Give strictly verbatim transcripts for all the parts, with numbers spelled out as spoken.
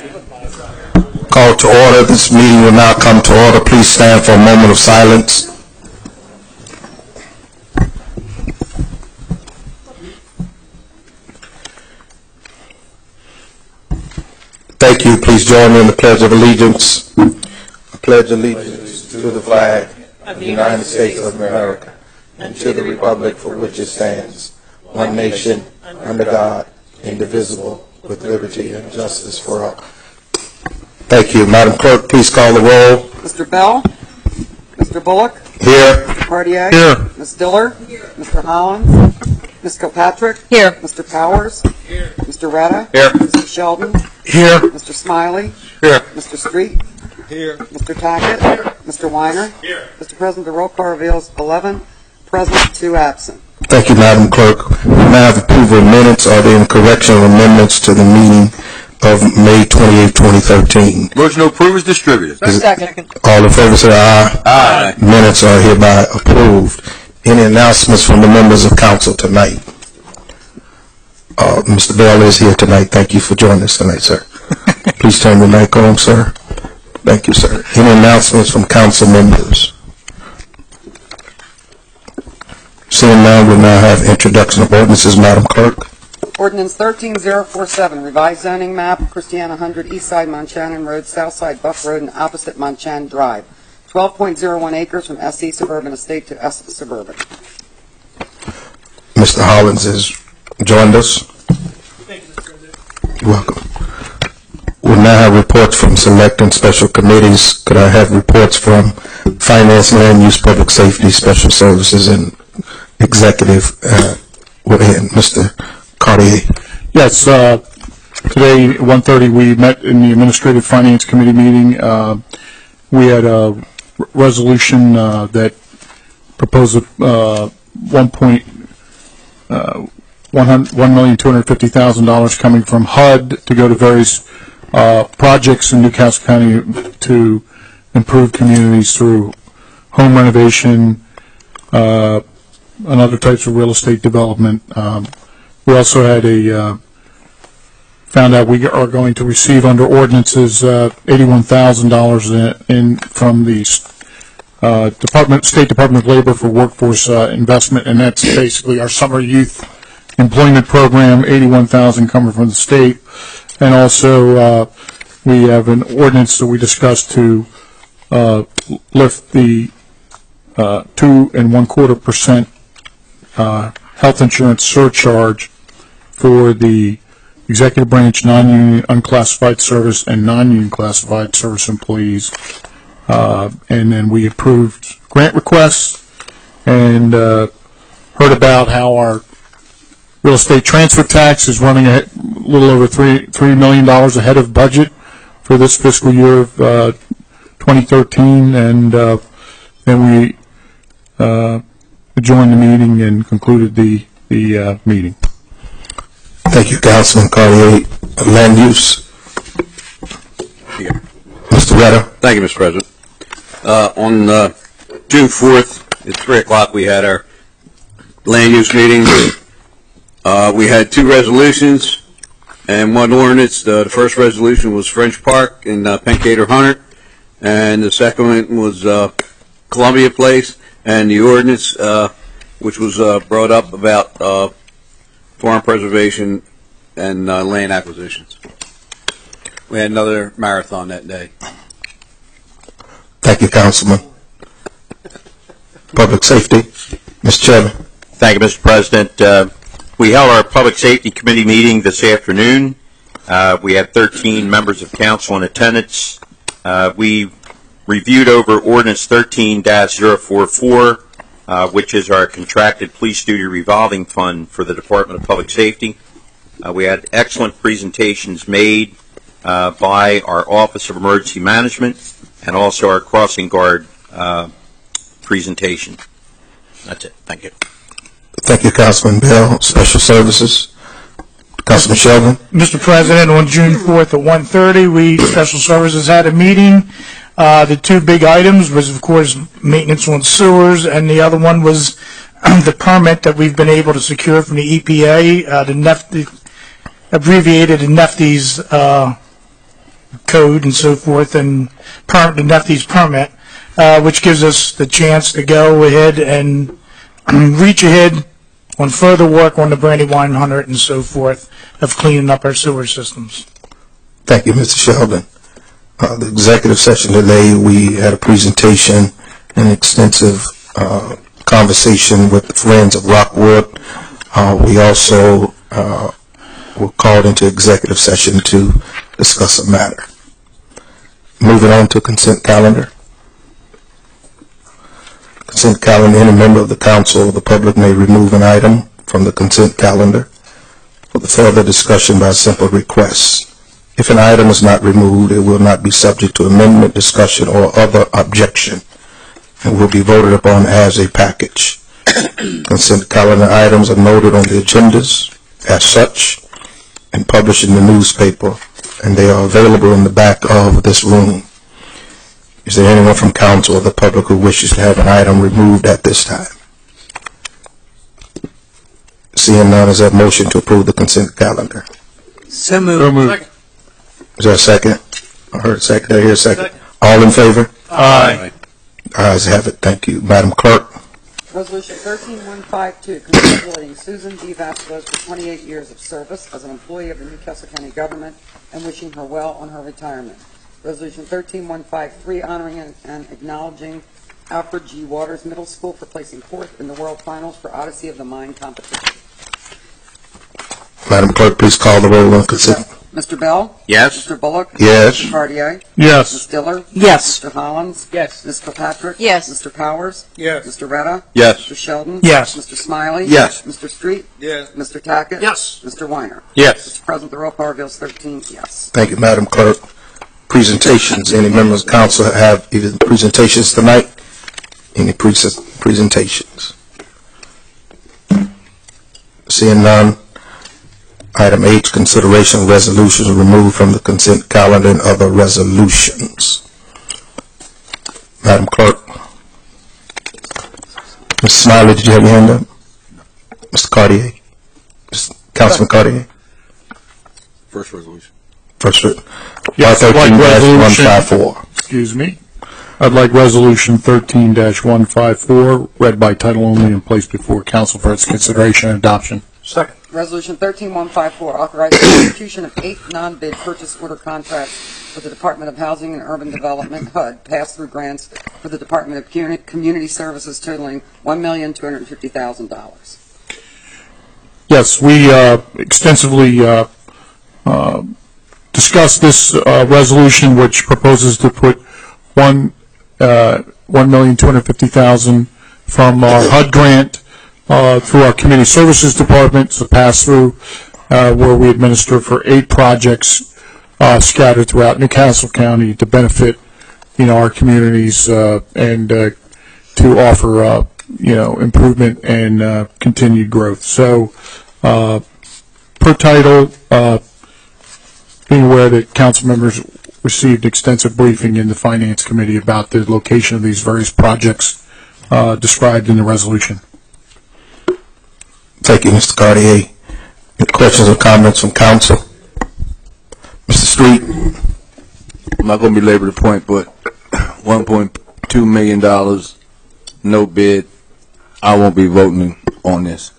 Call to order. This meeting will now come to order. Please stand for a moment of silence. Thank you. Please join me in the Pledge of Allegiance. I pledge allegiance to the flag of the United States of America and to the republic for which it stands, one nation, under God, indivisible, with liberty and justice for all. Thank you. Madam Clerk, please call the roll. Mister Bell? Mister Bullock? Here. Mister Cartier? Here. Miz Diller? Here. Mister Hollins? Miz Kilpatrick? Here. Mister Powers? Here. Mister Retta? Here. Mister Sheldon? Here. Mister Smiley? Here. Mister Street? Here. Mister Tackett? Here. Mister Weiner? Here. Mister President, the roll call reveals eleven present, two absent. Thank you, Madam Clerk. We now have approval of minutes. Are there any correction or amendments to the meeting of May twenty-eighth, twenty thirteen? Motion to approve is distributed. Is it- Second. All in favor say aye. Aye. Minutes are hereby approved. Any announcements from the members of council tonight? Uh, Mister Bell is here tonight. Thank you for joining us tonight, sir. Please turn your mic on, sir. Thank you, sir. Any announcements from council members? Seeing none, we'll now have introduction of ordinances, Madam Clerk. Ordinance thirteen oh forty-seven, revised zoning map, Christiana one hundred, east side Monchannon Road, south side Buff Road, and opposite Monchannon Drive. twelve point oh one acres from S C Suburban Estate to S Suburban. Mister Hollins has joined us. Thank you, Mister President. You're welcome. We'll now have reports from select and special committees. Could I have reports from Finance, Land Use, Public Safety, Special Services, and Executive? Uh, we're in. Mister Cartier. Yes, uh, today at one thirty we met in the Administrative Finance Committee meeting. Uh, we had a r- resolution uh, that proposed uh, one point one million two hundred fifty thousand dollars coming from H U D to go to various uh, projects in Newcastle County to improve communities through home renovation uh, and other types of real estate development. Um, We also had a, uh, found out we are going to receive under ordinances uh, eighty-one thousand dollars in, in from the uh, Department, State Department of Labor for workforce uh, investment, and that's basically our summer youth employment program, eighty-one thousand dollars coming from the state. And also uh, we have an ordinance that we discussed to uh, lift the uh, two and one quarter percent uh, health insurance surcharge for the executive branch, non-union, unclassified service, and non-union classified service employees. Uh, and then we approved grant requests and uh, heard about how our real estate transfer tax is running a little over three three million dollars ahead of budget for this fiscal year of uh, twenty thirteen, and uh, then we uh, adjourned the meeting and concluded the the uh, meeting. Thank you, Councilman Cartier. Land Use. Here. Mister Retta. Thank you, Mister President. Uh, on uh, June fourth at three o'clock, we had our land use meeting. Uh, we had two resolutions and one ordinance. Uh, the first resolution was French Park in uh, Pencader Hunter, and the second one was uh, Columbia Place, and the ordinance, uh, which was uh, brought up about uh, farm preservation and uh, land acquisitions. We had another marathon that day. Thank you, Councilman. Public Safety. Mister Chairman. Thank you, Mister President. Uh, we held our Public Safety Committee meeting this afternoon. Uh, we had thirteen members of council in attendance. Uh, we reviewed over Ordinance thirteen dash oh forty-four, uh, which is our contracted police duty revolving fund for the Department of Public Safety. Uh, we had excellent presentations made uh, by our Office of Emergency Management and also our crossing guard uh, presentation. That's it. Thank you. Thank you, Councilman Bell. Special Services. Councilman Sheldon. Mister President, on June fourth at one thirty, we, Special Services, had a meeting. Uh, the two big items was, of course, maintenance on sewers, and the other one was the permit that we've been able to secure from the E P A, uh, the, Nef the abbreviated Nefties uh, code and so forth, and per, the NEFTI's permit, uh, which gives us the chance to go ahead and reach ahead on further work on the Brandywine Hundred and so forth of cleaning up our sewer systems. Thank you, Mister Sheldon. Uh, the executive session today, we had a presentation and extensive uh, conversation with the Friends of Rockwood. Uh, we also uh, were called into executive session to discuss a matter. Moving on to consent calendar. Consent calendar, any member of the council or the public may remove an item from the consent calendar for the further discussion by simple request. If an item is not removed, it will not be subject to amendment, discussion, or other objection, and will be voted upon as a package. Consent calendar items are noted on the agendas as such and published in the newspaper, and they are available in the back of this room. Is there anyone from council or the public who wishes to have an item removed at this time? Seeing none, is there a motion to approve the consent calendar? So moved. So moved. Is there a second? I heard a second. Did I hear a second? All in favor? Aye. Ayes have it. Thank you. Madam Clerk. Resolution thirteen one five two, congratulating Susan D. Vasquez for twenty-eight years of service as an employee of the Newcastle County government and wishing her well on her retirement. Resolution thirteen one five three, honoring and, and acknowledging Alfred G. Waters Middle School for placing fourth in the World Finals for Odyssey of the Mind competition. Madam Clerk, please call the roll on consent. Mister Bell? Yes. Mister Bullock? Yes. Mister Cartier? Miz Yes. Diller? Yes. Mister Hollins? Yes. Miz Kilpatrick? Yes. Mister Powers? Yes. Mister Retta? Yes. Mister Sheldon? Yes. Mister Smiley? Yes. Mister Street? Yes. Mister Tackett? Yes. Mister Weiner? Yes. Mister President, the roll call reveals thirteen yes. Thank you, Madam Clerk. Presentations. Any members of council have either presentations tonight? Any pre presentations? Seeing none. Item H, consideration of resolutions removed from the consent calendar and other resolutions. Madam Clerk. Mister Smiley, did you have your hand up? Mister Cartier? Mister Councilman Cartier? First resolution. First, R Yes, I'd like thirteen one resolution- five four. Excuse me. I'd like Resolution thirteen one five four read by title only and placed before council for its consideration and adoption. Second. Resolution thirteen one five four, authorizing the execution of eight non-bid purchase order contracts with the Department of Housing and Urban Development, H U D, pass-through grants for the Department of Community Community Services totaling one million two hundred fifty thousand dollars. Yes, we uh, extensively uh, uh, discussed this uh, resolution, which proposes to put one uh, one million two hundred fifty thousand from our H U D grant uh, through our Community Services Department, it's a pass-through uh, where we administer for eight projects uh, scattered throughout Newcastle County to benefit, you know, our communities uh, and uh, to offer, uh, you know, improvement and uh, continued growth. So, uh, per title, uh, being aware that council members received extensive briefing in the Finance Committee about the location of these various projects uh, described in the resolution. Thank you, Mister Cartier. Any questions or comments from council? Mister Street? I'm not going to belabor the point, but one point two million dollars, no bid. I won't be voting on this.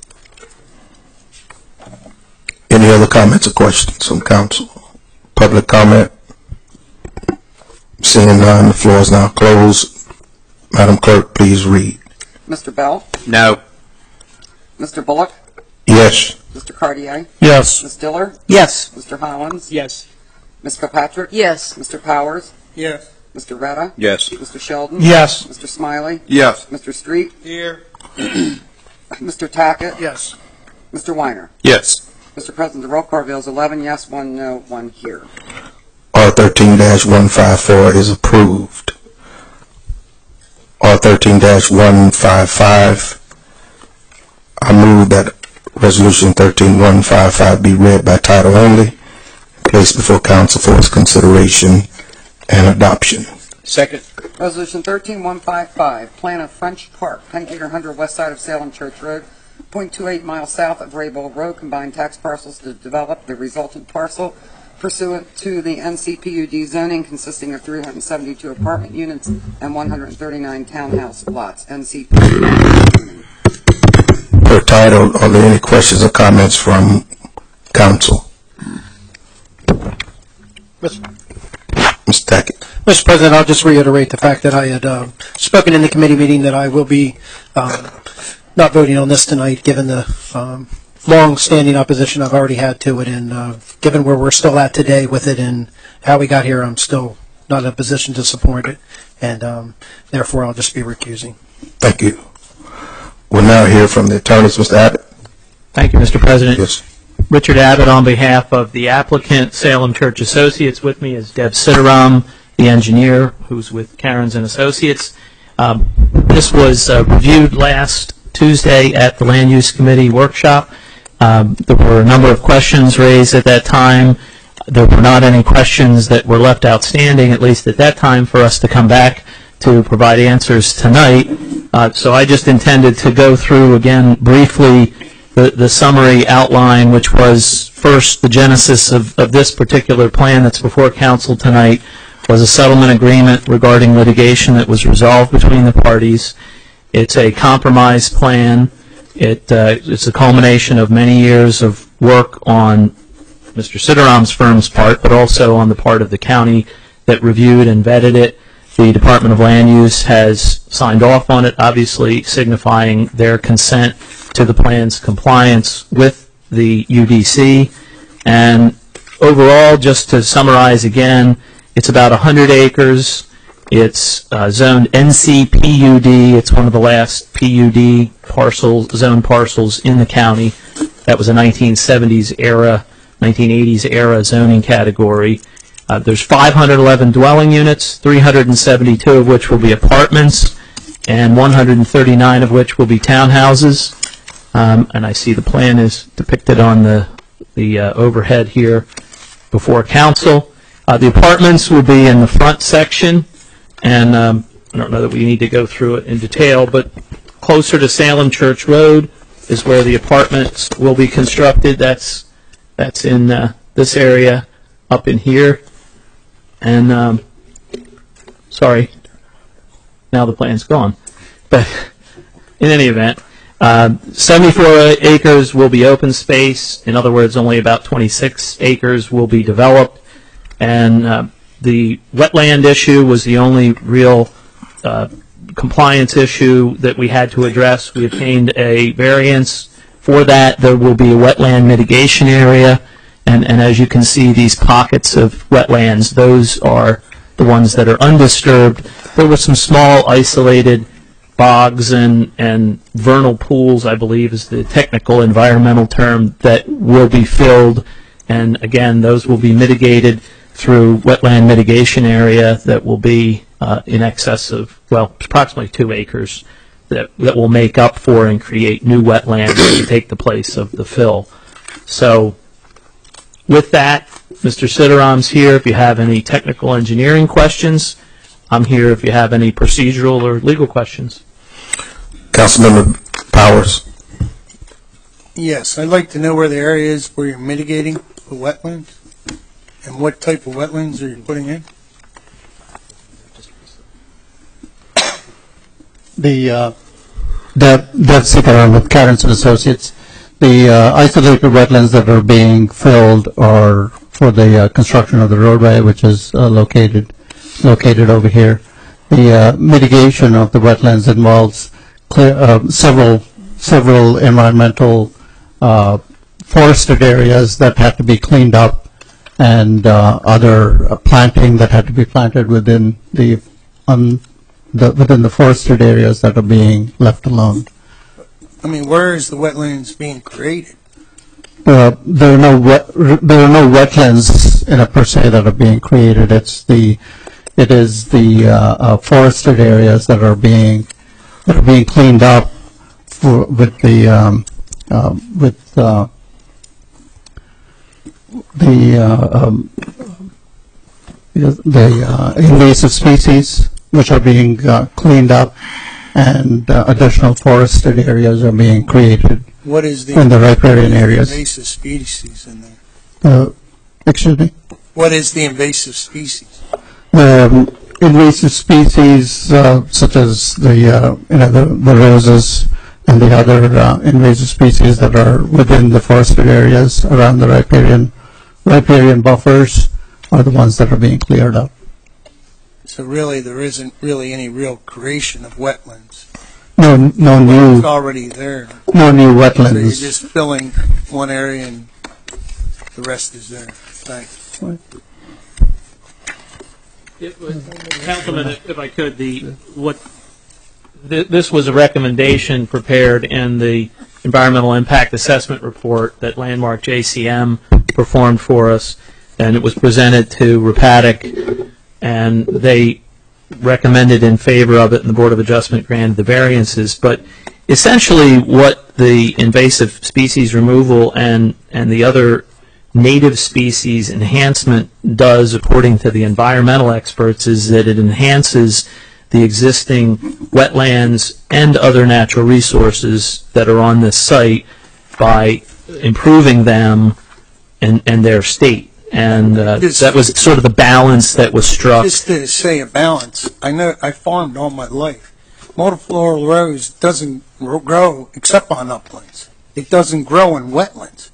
Any other comments or questions from council? Public comment? Seeing none, the floor is now closed. Madam Clerk, please read. Mister Bell? No. Mister Bullock? Yes. Mister Cartier? Yes. Miz Diller? Yes. Mister Hollins? Yes. Miz Kilpatrick? Yes. Mister Powers? Yes. Mister Retta? Yes. Mister Sheldon? Yes. Mister Smiley? Yes. Mister Street? Here. Mister Tackett? Yes. Mister Weiner? Yes. Mister President, the roll call reveals eleven yes, one no, one here. R thirteen one five four is approved. R thirteen one five five. I move that Resolution thirteen one five five be read by title only, placed before council for its consideration and adoption. Second. Resolution thirteen one five five, plan of French Park, Penn one hundred west side of Salem Church Road, zero point two eight miles south of Raybold Road, combined tax parcels to develop the resultant parcel pursuant to the N C P U D zoning consisting of three hundred seventy-two apartment units and one hundred thirty-nine townhouse lots. N C P U D. Per title, are there any questions or comments from council? Mister Tackett. Mister President, I'll just reiterate the fact that I had uh, spoken in the committee meeting that I will be um, not voting on this tonight, given the um, long-standing opposition I've already had to it, and uh, given where we're still at today with it and how we got here, I'm still not in a position to support it, and um, therefore I'll just be recusing. Thank you. We'll now hear from the attorneys. Mister Abbott. Thank you, Mister President. Yes. Richard Abbott on behalf of the applicant, Salem Church Associates. With me is Deb Sitaram, the engineer, who's with Cairns and Associates. Um, this was uh, reviewed last Tuesday at the Land Use Committee workshop. Um, there were a number of questions raised at that time. There were not any questions that were left outstanding, at least at that time, for us to come back to provide answers tonight. Uh, so I just intended to go through again briefly the, the summary outline, which was first the genesis of, of this particular plan that's before council tonight was a settlement agreement regarding litigation that was resolved between the parties. It's a compromise plan. It, uh, it's a culmination of many years of work on Mister Sitaram's firm's part, but also on the part of the county that reviewed and vetted it. The Department of Land Use has signed off on it, obviously signifying their consent to the plan's compliance with the U D C. And overall, just to summarize again, it's about one hundred acres. It's uh, zoned N C P U D. It's one of the last P U D parcels, zone parcels in the county. That was a nineteen seventies era, nineteen eighties era zoning category. Uh, there's five hundred eleven dwelling units, three hundred seventy-two of which will be apartments, and one hundred thirty-nine of which will be townhouses. Um, and I see the plan is depicted on the, the uh, overhead here before council. Uh, the apartments will be in the front section, and um, I don't know that we need to go through it in detail, but closer to Salem Church Road is where the apartments will be constructed. That's, that's in uh, this area up in here. And, um, sorry, now the plan's gone. But in any event, uh, seventy-four acres will be open space. In other words, only about twenty-six acres will be developed. And uh, the wetland issue was the only real uh, compliance issue that we had to address. We obtained a variance for that. There will be a wetland mitigation area. And, and as you can see, these pockets of wetlands, those are the ones that are undisturbed. There were some small isolated bogs and, and vernal pools, I believe is the technical environmental term, that will be filled. And again, those will be mitigated through wetland mitigation area that will be uh, in excess of, well, approximately two acres that, that will make up for and create new wetlands to take the place of the fill. So with that, Mister Sitaram's here if you have any technical engineering questions. I'm here if you have any procedural or legal questions. Councilmember Powers. Yes, I'd like to know where the area is where you're mitigating the wetlands and what type of wetlands are you putting in? The uh, Deb, Deb Sitaram with Cairns and Associates. The uh, isolated wetlands that are being filled are for the uh, construction of the roadway, which is uh, located located over here. The uh, mitigation of the wetlands involves clear, uh, several several environmental uh, forested areas that have to be cleaned up, and uh, other uh, planting that had to be planted within the, um, the within the forested areas that are being left alone. I mean, where is the wetlands being created? Uh, there are no wet, there are no wetlands in a per se that are being created. It's the it is the uh, uh, forested areas that are being that are being cleaned up for, with the um, uh, with uh, the uh, um, the uh, invasive species, which are being uh, cleaned up, and uh, additional forested areas are being created. What is the in the riparian areas? Invasive species in there. Uh, excuse me. What is the invasive species? Um, invasive species uh, such as the uh, you know the, the roses and the other uh, invasive species that are within the forested areas around the riparian riparian buffers are the ones that are being cleared up. So really, there isn't really any real creation of wetlands. No, no new. It's already there. No new wetlands. So you're just filling one area and the rest is there. Thanks. It was, Councilman, if if I could, the what th this was a recommendation prepared in the environmental impact assessment report that Landmark J C M performed for us, and it was presented to RIPATIC, and they recommended in favor of it, and the Board of Adjustment granted the variances. But essentially, what the invasive species removal and and the other native species enhancement does, according to the environmental experts, is that it enhances the existing wetlands and other natural resources that are on this site by improving them and, and their state. And uh, Just- that was sort of the balance that was struck. Just to say a balance, I know, I farmed all my life. Multifloral rose doesn't gro- grow except on uplands. It doesn't grow in wetlands.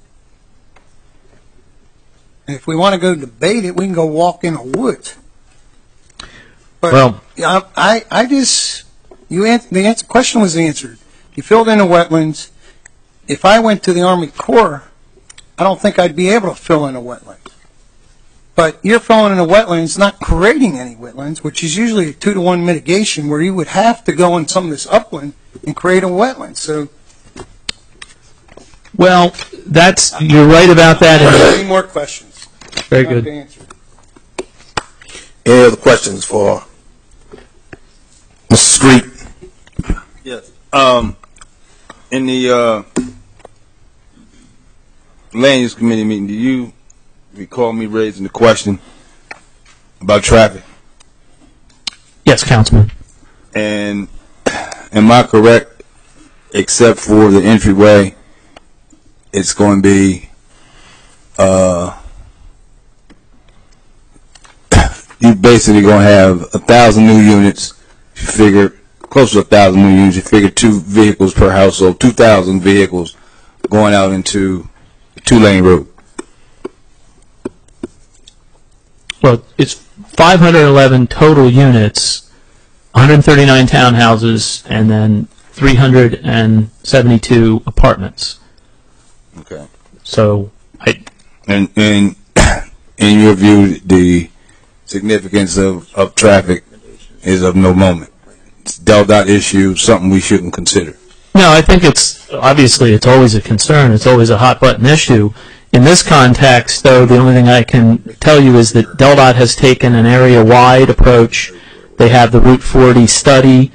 And if we want to go debate it, we can go walk in a woods. But Well- yeah, I, I just, you answer, the answer, question was answered. You filled in the wetlands. If I went to the Army Corps, I don't think I'd be able to fill in a wetland. But you're filling in a wetlands, not creating any wetlands, which is usually a two to one mitigation where you would have to go in some of this upland and create a wetland. So, Well, that's, you're right about that. and- any more questions? Very Not good. to answer. Any other questions for Mister Street? Yes. Um, in the, uh, land use committee meeting, do you recall me raising the question about traffic? Yes, Councilman. And am I correct, except for the entryway, it's going to be, uh, you basically going to have a thousand new units. You figure close to a thousand new units. You figure two vehicles per household, two thousand vehicles going out into a two-lane road. Well, it's five hundred eleven total units, one hundred thirty-nine townhouses, and then three hundred seventy-two apartments. Okay. So, I, And and in your view, the significance of, of traffic is of no moment. It's a Del Dot issue, something we shouldn't consider. no, I think it's, obviously, it's always a concern. It's always a hot-button issue. In this context, though, the only thing I can tell you is that Del Dot has taken an area-wide approach. They have the Route forty study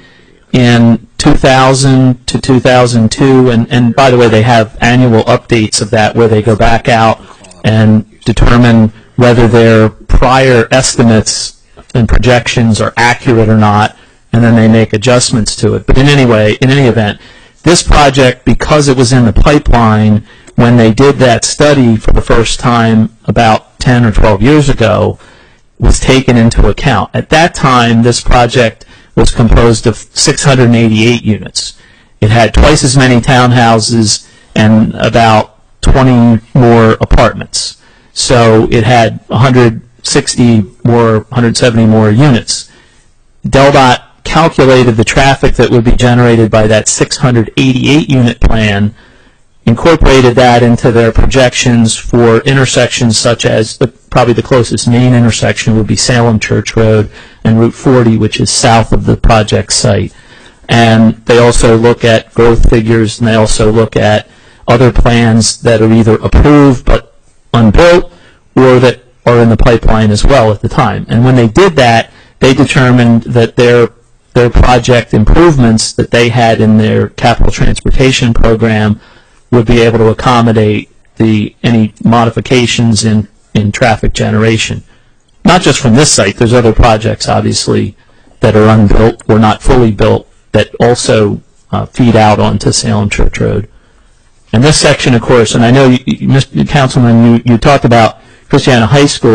in two thousand to two thousand two, and, and by the way, they have annual updates of that where they go back out and determine whether their prior estimates and projections are accurate or not, and then they make adjustments to it. But in any way, in any event, this project, because it was in the pipeline when they did that study for the first time about ten or twelve years ago, was taken into account. At that time, this project was composed of six hundred eighty-eight units. It had twice as many townhouses and about twenty more apartments. So it had one hundred sixty more, one hundred seventy more units. Del Dot calculated the traffic that would be generated by that six hundred eighty-eight unit plan, incorporated that into their projections for intersections such as the, probably the closest main intersection would be Salem Church Road and Route forty, which is south of the project site. And they also look at growth figures, and they also look at other plans that are either approved but unbuilt or that are in the pipeline as well at the time. And when they did that, they determined that their their project improvements that they had in their capital transportation program would be able to accommodate the any modifications in, in traffic generation. Not just from this site, there's other projects, obviously, that are unbuilt or not fully built that also uh, feed out onto Salem Church Road. And this section, of course, and I know, you, you, Mister Councilman, you, you talked about Christiana High School.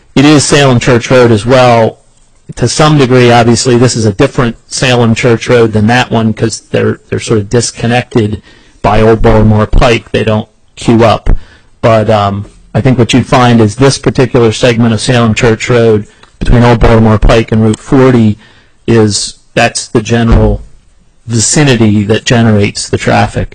it is Salem Church Road as well. To some degree, obviously, this is a different Salem Church Road than that one because they're they're sort of disconnected by Old Baltimore Pike. They don't queue up. But um, I think what you'd find is this particular segment of Salem Church Road between Old Baltimore Pike and Route forty is that's the general vicinity that generates the traffic.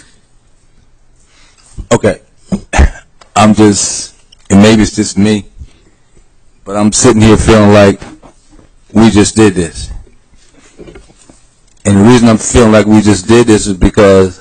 Okay. I'm just, and maybe it's just me, but I'm sitting here feeling like we just did this. And the reason I'm feeling like we just did this is because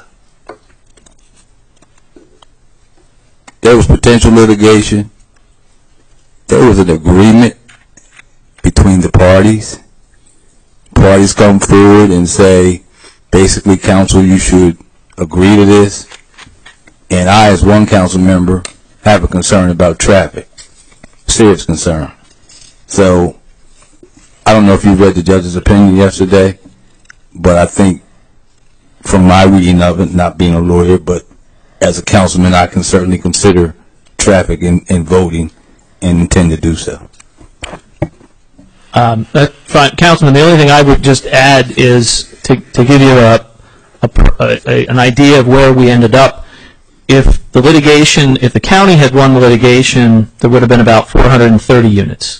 there was potential litigation. There was an agreement between the parties. Parties come forward and say, basically, council, you should agree to this. And I, as one council member, have a concern about traffic. Serious concern. So, I don't know if you read the judge's opinion yesterday, but I think from my reading of it, not being a lawyer, but as a councilman, I can certainly consider traffic in, in voting and intend to do so. Um, that's fine. Councilman, the only thing I would just add is to, to give you a, a, a, an idea of where we ended up. If the litigation, if the county had won the litigation, there would have been about four hundred thirty units.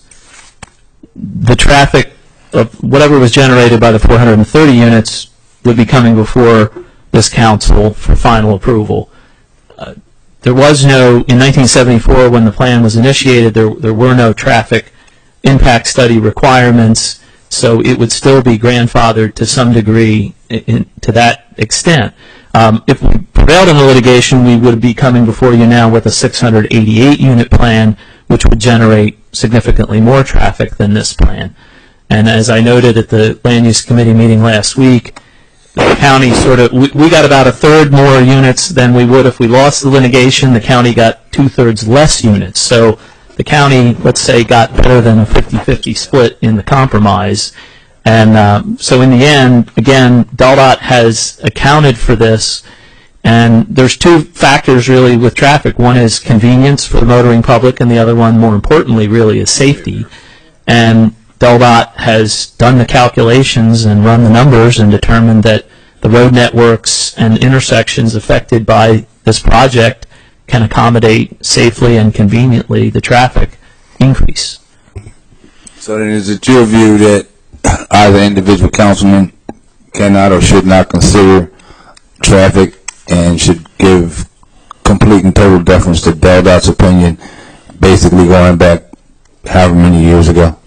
The traffic of whatever was generated by the four hundred thirty units would be coming before this council for final approval. Uh, there was no, in nineteen seventy-four when the plan was initiated, there, there were no traffic impact study requirements, so it would still be grandfathered to some degree in, in, to that extent. Um, if we prevailed in the litigation, we would be coming before you now with a six hundred eighty-eight unit plan, which would generate significantly more traffic than this plan. And as I noted at the Land Use Committee meeting last week, the county sort of, we, we got about a third more units than we would if we lost the litigation. The county got two-thirds less units. So the county, let's say, got better than a fifty fifty split in the compromise. And um, so in the end, again, DelDOT has accounted for this. And there's two factors really with traffic. One is convenience for the motoring public, and the other one, more importantly, really is safety. And DelDOT has done the calculations and run the numbers and determined that the road networks and intersections affected by this project can accommodate safely and conveniently the traffic increase. So then is it your view that either individual councilman cannot or should not consider traffic and should give complete and total deference to DelDOT's opinion, basically going back however many years ago?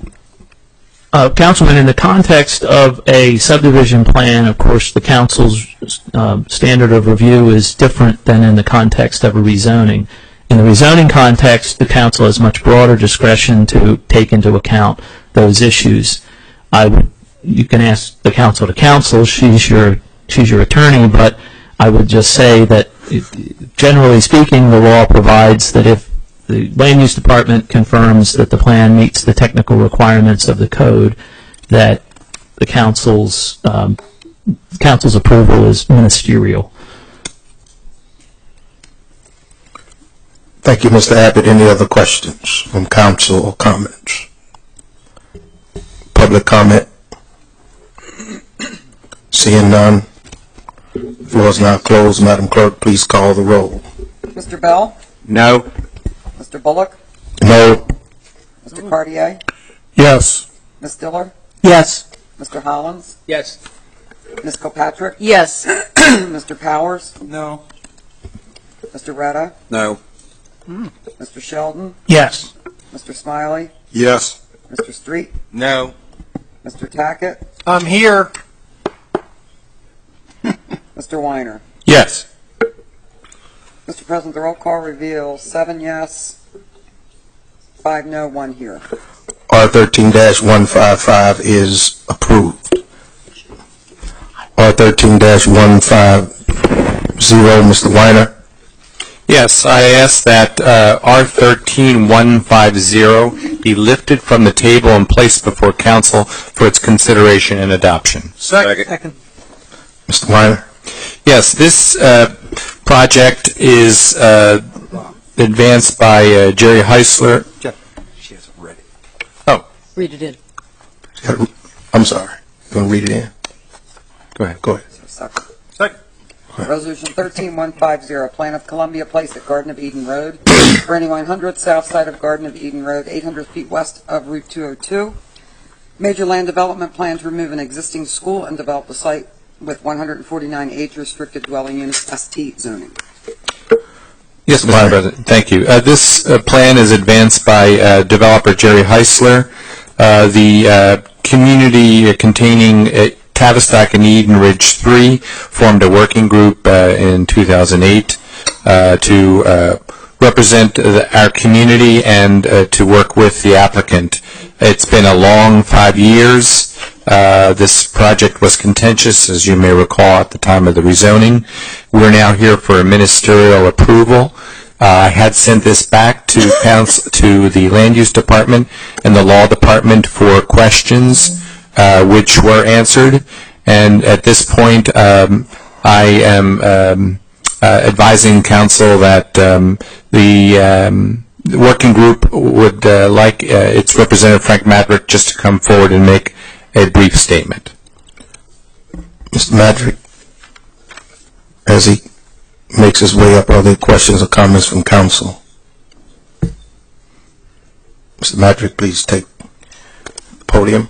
Uh, Councilman, in the context of a subdivision plan, of course, the council's uh, standard of review is different than in the context of a rezoning. In the rezoning context, the council has much broader discretion to take into account those issues. I would, you can ask the council to counsel. She's your she's your attorney, but I would just say that, it, generally speaking, the law provides that if the Land Use Department confirms that the plan meets the technical requirements of the code, that the council's um, council's approval is ministerial. Thank you, Mister Abbott. Any other questions from council or comments? Public comment? Seeing none. Floor is now closed. Madam Clerk, please call the roll. Mister Bell? No. Mister Bullock? No. Mister Cartier? Yes. Miz Diller? Yes. Mister Hollins? Yes. Miz Kilpatrick? Yes. Mister Powers? No. Mister Retta? No. Mister Sheldon? Yes. Mister Smiley? Yes. Mister Street? No. Mister Tackett? I'm here. Mister Weiner? Yes. Mister President, the roll call reveals seven yes, five no, one here. R thirteen one fifty-five is approved. R thirteen one fifty, Mister Weiner. Yes, I ask that uh, R thirteen one fifty be lifted from the table and placed before council for its consideration and adoption. Second. Second. Mister Weiner. Yes, this uh, project is uh, advanced by uh, Jerry Heisler. Read it in. I'm sorry. You want to read it in? Go ahead. Go ahead. Second. Second. Resolution thirteen one fifty, Plan of Columbia Place at Garden of Eden Road, thirty-one hundred south side of Garden of Eden Road, eight hundred feet west of Route two oh two. Major land development plan to remove an existing school and develop the site with one hundred forty-nine age restricted dwelling units, S T zoning. Yes, Mister President. Thank you. Uh, this uh, plan is advanced by uh, developer Jerry Heisler. Uh, the uh, community containing uh, Tavistock and Eden Ridge three formed a working group uh, in two thousand eight uh, to uh, represent the, our community and uh, to work with the applicant. It's been a long five years. Uh, this project was contentious, as you may recall, at the time of the rezoning. We're now here for a ministerial approval. Uh, I had sent this back to council, to the Land Use Department and the Law Department for questions, uh, which were answered. And at this point, um, I am um, uh, advising council that um, the um, The working group would uh, like uh, its representative, Frank Madrick, just to come forward and make a brief statement. Mister Madrick, as he makes his way up, are there questions or comments from council? Mister Madrick, please take the podium.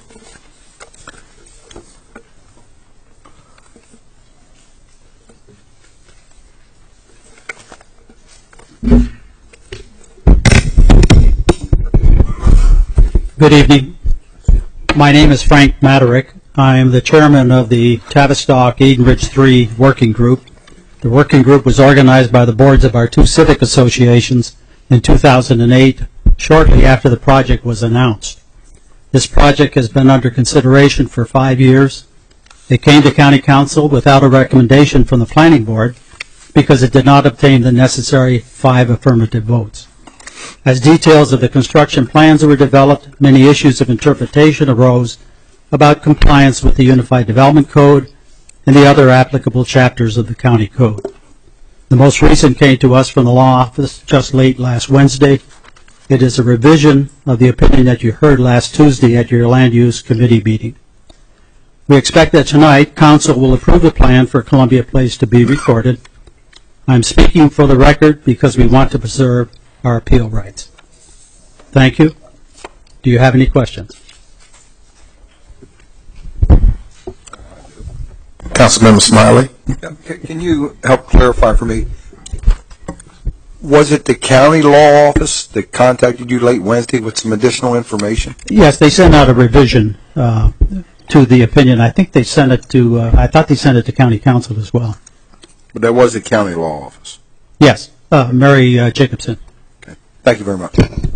Good evening. My name is Frank Maderick. I am the chairman of the Tavistock Eden Ridge three Working Group. The working group was organized by the boards of our two civic associations in two thousand eight, shortly after the project was announced. This project has been under consideration for five years. It came to County Council without a recommendation from the Planning Board because it did not obtain the necessary five affirmative votes. As details of the construction plans were developed, many issues of interpretation arose about compliance with the Unified Development Code and the other applicable chapters of the County Code. The most recent came to us from the Law Office just late last Wednesday. It is a revision of the opinion that you heard last Tuesday at your Land Use Committee meeting. We expect that tonight, Council will approve the plan for Columbia Place to be recorded. I'm speaking for the record because we want to preserve our appeal rights. Thank you. Do you have any questions? Councilmember Smiley. Can you help clarify for me? Was it the county law office that contacted you late Wednesday with some additional information? Yes, they sent out a revision uh, to the opinion. I think they sent it to, uh, I thought they sent it to County Council as well. But that was the county law office? Yes, uh, Mary uh, Jacobson. Okay. Thank you very much.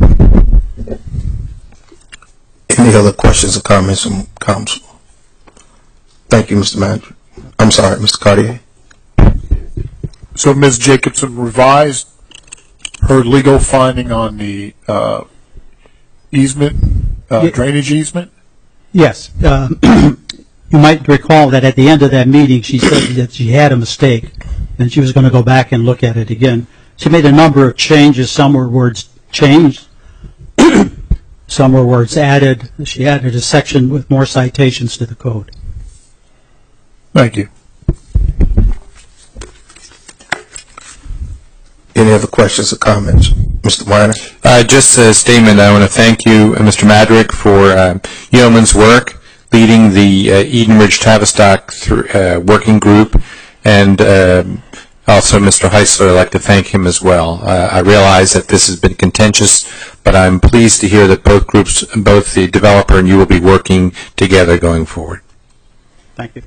Any other questions or comments from council? Thank you, Mister Manager. I'm sorry, Mister Cartier. So Miz Jacobson revised her legal finding on the uh, easement, uh, Ye- drainage easement? Yes. Uh, you might recall that at the end of that meeting, she said that she had a mistake, and she was going to go back and look at it again. She made a number of changes. Some were words changed. Some were words added. She added a section with more citations to the code. Thank you. Any other questions or comments? Mister Weiner? Uh, just a statement. I want to thank you, uh, Mister Madrick, for uh, yeoman's work leading the uh, Eden Ridge Tavistock th- uh, working group, and uh, also Mister Heisler. I'd like to thank him as well. Uh, I realize that this has been contentious, but I'm pleased to hear that both groups, both the developer and you, will be working together going forward. Thank you.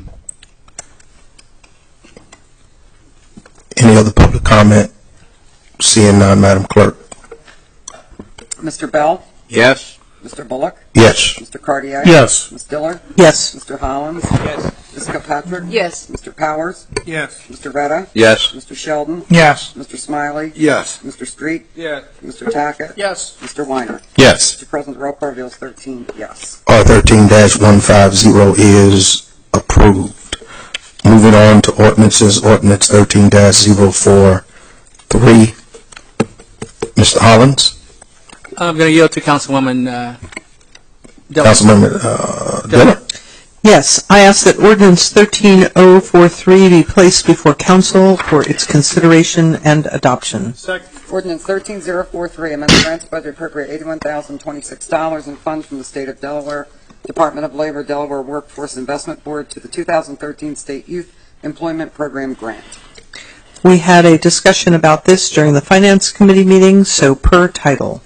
Any other public comment? Seeing none, Madam Clerk. Mister Bell? Yes. Mister Bullock? Yes. Mister Cartier? Yes. Miz Diller? Yes. Mister Hollins? Yes. Miz Kilpatrick? Yes. Mister Powers? Yes. Mister Retta? Yes. Mister Sheldon? Yes. Mister Smiley? Yes. Mister Street? Yes. Mister Tackett? Yes. Mister Weiner? Yes. Mister President, roll call reveals thirteen yes. R thirteen dash one fifty is approved. Moving on to ordinances, ordinance thirteen dash zero four three. Mister Hollins? I'm going to yield to Councilwoman uh, Councilmember uh, Diller. Yes, I ask that ordinance thirteen oh forty-three be placed before council for its consideration and adoption. Ordinance thirteen oh forty-three, amend the grants budget appropriate eighty-one thousand twenty-six dollars in funds from the State of Delaware Department of Labor Delaware Workforce Investment Board to the two thousand thirteen State Youth Employment Program grant. We had a discussion about this during the Finance Committee meeting, so per title.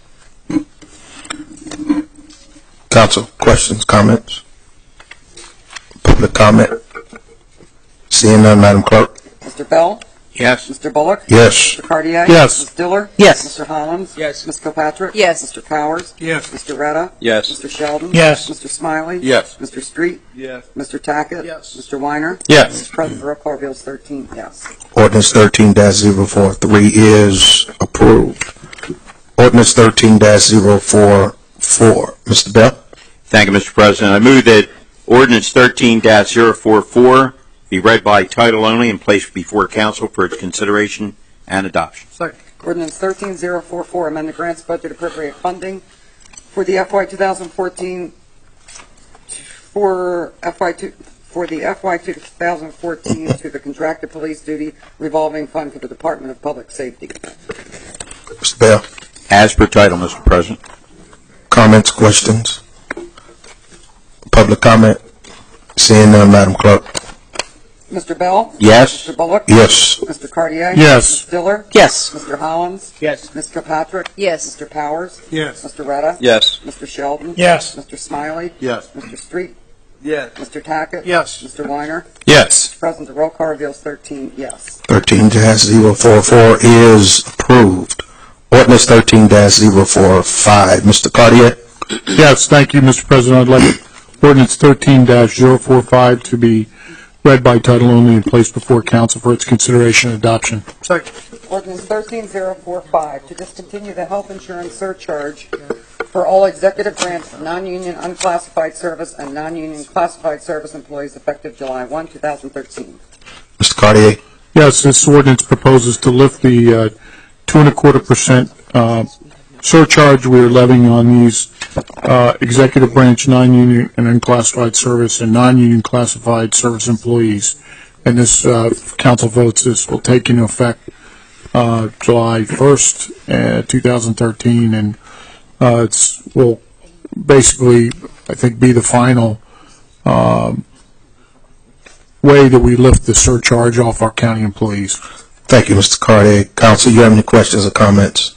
Council, questions, comments? Public comment? Seeing none, Madam Clerk. Mister Bell? Yes. Mister Bullock? Yes. Mister Cartier? Yes. Miz Diller? Yes. Mister Hollins? Yes. Miz Kilpatrick? Yes. Mister Powers? Yes. Mister Retta? Yes. Mister Sheldon? Yes. Mister Smiley? Yes. Mister Street? Yes. Mister Tackett? Yes. Mister Weiner? Yes. Mister President, roll call reveals thirteen yes. Ordinance thirteen dash zero four three is approved. Ordinance thirteen dash zero four four. Mister Bell? Thank you, Mister President. I move that ordinance thirteen dash zero four four be read by title only and placed before council for its consideration and adoption. Ordinance thirteen oh forty-four, amend the grants budget appropriate funding for the F Y twenty fourteen for F Y two for the F Y twenty fourteen to the contracted police duty revolving fund for the Department of Public Safety. Mister Bell? As per title, Mister President. Comments, questions? Public comment? Seeing none, Madam Clerk. Mister Bell? Yes. Mister Bullock? Yes. Mister Cartier? Yes. Miz Diller? Yes. Mister Hollins? Yes. Miz Kilpatrick? Yes. Mister Powers? Yes. Mister Retta? Yes. Mister Sheldon? Yes. Mister Smiley? Yes. Mister Street? Yes. Mister Tackett? Yes. Mister Weiner? Yes. President, the roll call reveals thirteen yes. thirteen dash zero four four is approved. Ordinance thirteen dash zero four five. Mister Cartier? Yes, thank you, Mister President. I'd like ordinance thirteen dash zero four five to be read by title only and placed before council for its consideration and adoption. Ordinance thirteen oh forty-five to discontinue the health insurance surcharge for all executive branch, non-union unclassified service, and non-union classified service employees effective July first, two thousand thirteen. Mister Cartier? Yes, this ordinance proposes to lift the uh, two and a quarter percent uh, surcharge we are levying on these uh, executive branch, non-union and unclassified service and non-union classified service employees. And this uh, council votes this will take into effect uh, July first, uh, two thousand thirteen, and uh, it's will basically, I think, be the final um, way that we lift the surcharge off our county employees. Thank you, Mister Cartier. Council, you have any questions or comments?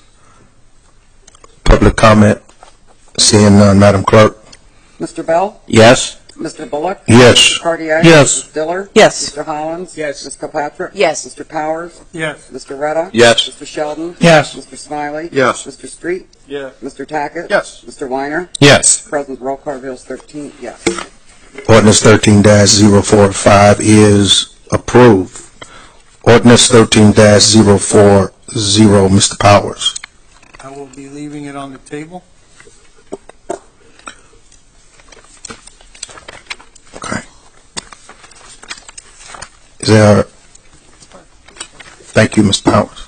Public comment? Seeing none, Madam Clerk. Mister Bell? Yes. Mister Bullock? Yes. Mister Cartier? Yes. Miz Diller? Yes. Mister Hollins? Yes. Miz Kilpatrick? Yes. Mister Powers? Yes. Mister Retta? Yes. Mister Sheldon? Yes. Mister Smiley? Yes. Mister Street? Yes. Mister Tackett? Yes. Mister Weiner? Yes. President, roll call reveals thirteen yes. Ordinance thirteen dash zero four five is approved. Ordinance thirteen dash zero four zero, Mister Powers. I will be leaving it on the table. Okay. Is there, thank you, Mister Powers.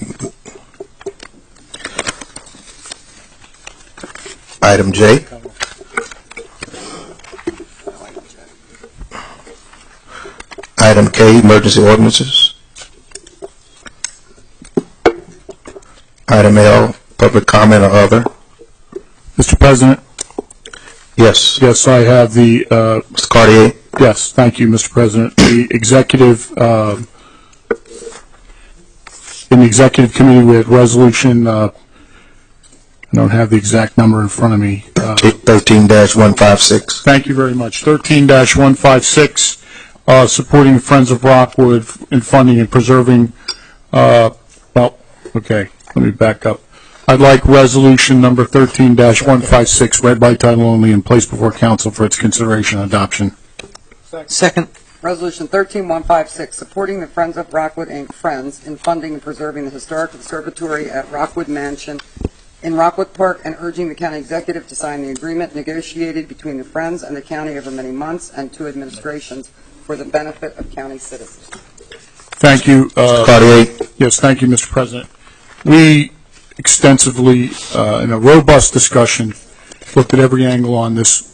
Item J. Item K, emergency ordinances. Item L, public comment or other. Mister President? Yes. Yes, I have the, uh, Mister Cartier? yes, thank you, Mister President. The executive, uh, in the executive committee, we had resolution, uh, I don't have the exact number in front of me. Uh, thirteen dash one five six. Thank you very much. thirteen dash one five six, uh, supporting Friends of Rockwood in funding and preserving, uh, well, okay, let me back up. I'd like resolution number thirteen dash one five six read by title only and placed before council for its consideration and adoption. Second. Resolution thirteen one five six, supporting the Friends of Rockwood, Incorporated. Friends in funding and preserving the historic conservatory at Rockwood Mansion in Rockwood Park, and urging the county executive to sign the agreement negotiated between the Friends and the county over many months and two administrations for the benefit of county citizens. Thank you. Uh, Cartier? Yes, thank you, Mister President. We extensively, uh, in a robust discussion, looked at every angle on this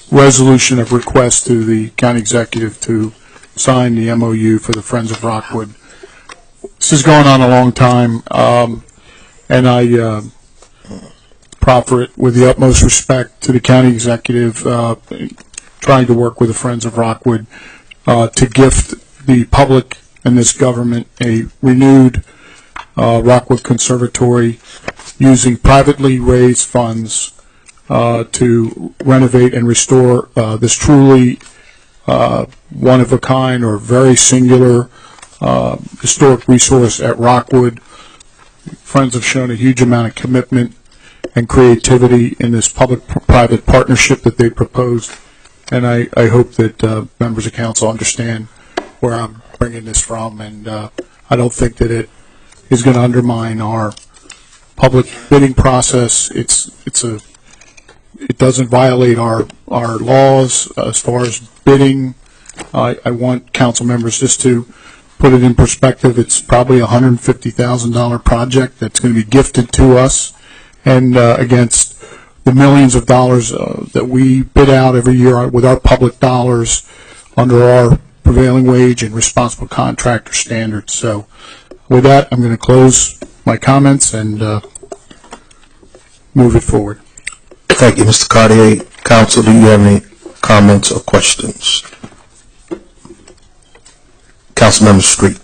resolution of request to the county executive to sign the M O U for the Friends of Rockwood. This is going on a long time, um, and I uh, proffer it with the utmost respect to the county executive, uh, trying to work with the Friends of Rockwood uh, to gift the public and this government a renewed uh, Rockwood Conservatory using privately raised funds uh, to renovate and restore uh, this truly uh, one-of-a-kind or very singular uh, historic resource at Rockwood. Friends have shown a huge amount of commitment and creativity in this public-private partnership that they proposed, and I, I hope that uh, members of council understand where I'm bringing this from, and uh, I don't think that it is going to undermine our public bidding process. It's it's a it doesn't violate our our laws as far as bidding. I, I want council members just to put it in perspective. It's probably a one hundred fifty thousand dollar project that's going to be gifted to us, and uh, against the millions of dollars uh, that we bid out every year with our public dollars under our prevailing wage and responsible contractor standards. So with that, I'm going to close my comments and uh, move it forward. Thank you, Mister Cartier. Council, do you have any comments or questions? Councilmember Street.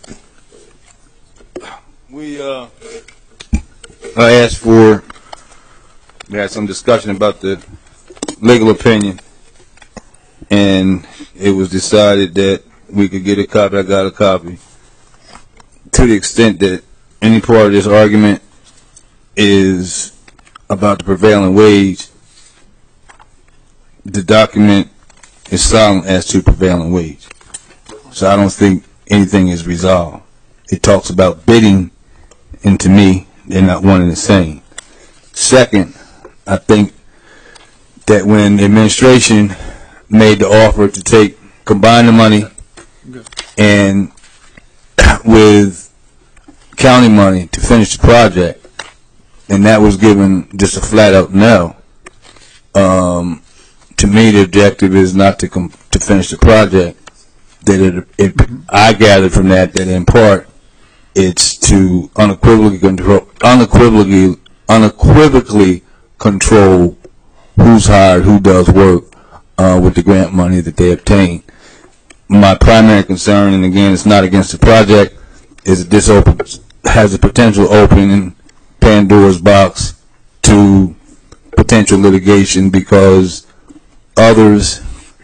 We, uh, I asked for, we had some discussion about the legal opinion, and it was decided that we could get a copy. I got a copy. To the extent that any part of this argument is about the prevailing wage, the document is silent as to prevailing wage. So I don't think anything is resolved. It talks about bidding, and to me, they're not one and the same. Second, I think that when the administration made the offer to take, combine the money and with county money to finish the project, and that was given just a flat out no. Um, to me, the objective is not to com to finish the project. That it, it, I gathered from that that in part it's to unequivocally control, unequivocally, unequivocally control who's hired, who does work uh, with the grant money that they obtain. My primary concern, and again, it's not against the project, is that this opens, has the potential opening Pandora's box to potential litigation because others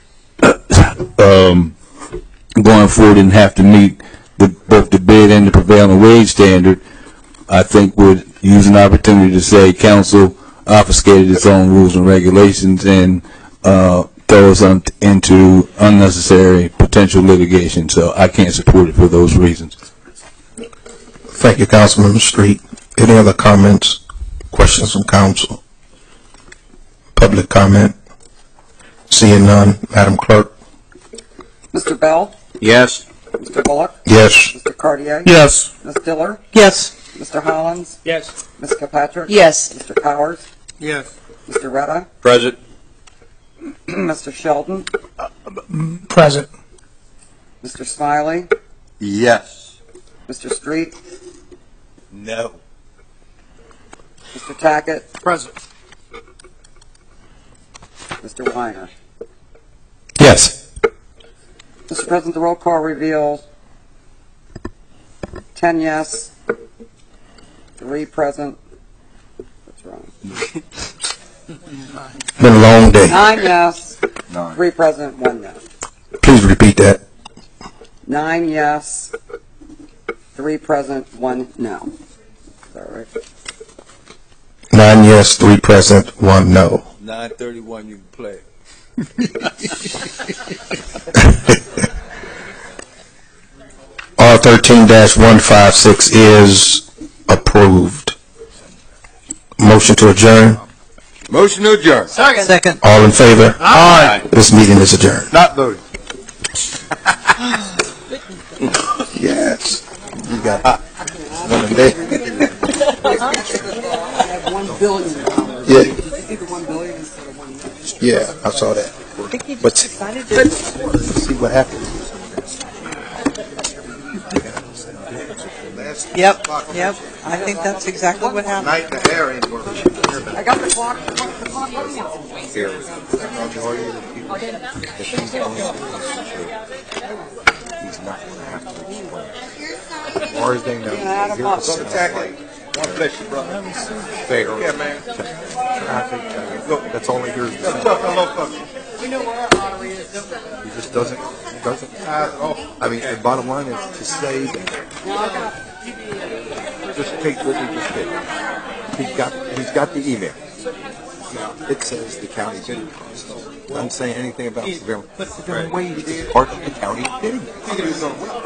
um, going forward and have to meet the, both the bid and the prevailing wage standard, I think would use an opportunity to say council obfuscated its own rules and regulations and uh, throw us on into unnecessary potential litigation. So I can't support it for those reasons. Thank you, Councilmember Street. Any other comments, questions from council? Public comment? Seeing none, Madam Clerk. Mister Bell? Yes. Mister Bullock? Yes. Mister Cartier? Yes. Miz Diller? Yes. Mister Hollins? Yes. Miz Kilpatrick? Yes. Mister Powers? Yes. Mister Retta? Present. Mister Sheldon? Present. Mister Smiley? Yes. Mister Street? No. Mister Tackett? Present. Mister Weiner? Yes. Mister President, the roll call reveals ten yes, three present. What's wrong? Been a long day. Nine yes, Nine. three present, one no. Please repeat that. Nine yes, three present, one no. Is that right? Nine yes, three present, one no. nine thirty-one, you can play. R thirteen dash one five six is approved. Motion to adjourn. Motion to adjourn. Second. Second. All in favor? Aye. This meeting is adjourned. Not voting. Yes. You got it. One day. I have one billion dollars. Yeah. Either one billion instead of one million. Yeah, I saw that. think he But- just decided to. See what happens. Yep, yep. I think that's exactly what happened. Night the hair ain't working. I got the clock, the clock, the clock running out. Here, majority of the people, if he's going to he's not going to have to explain. As far as they know, Yeah, here's the stuff like God bless you, brother. fair. Yeah, man. Traffic, uh, look, that's all he hears. Hello, hello, folks. We know where our lottery is. He just doesn't, he doesn't. I mean, the bottom line is to say that, just take what we just did. He's got, he's got the email. It says the county bidding process. Doesn't say anything about prevailing. Prevailing wage is part of the county bidding process.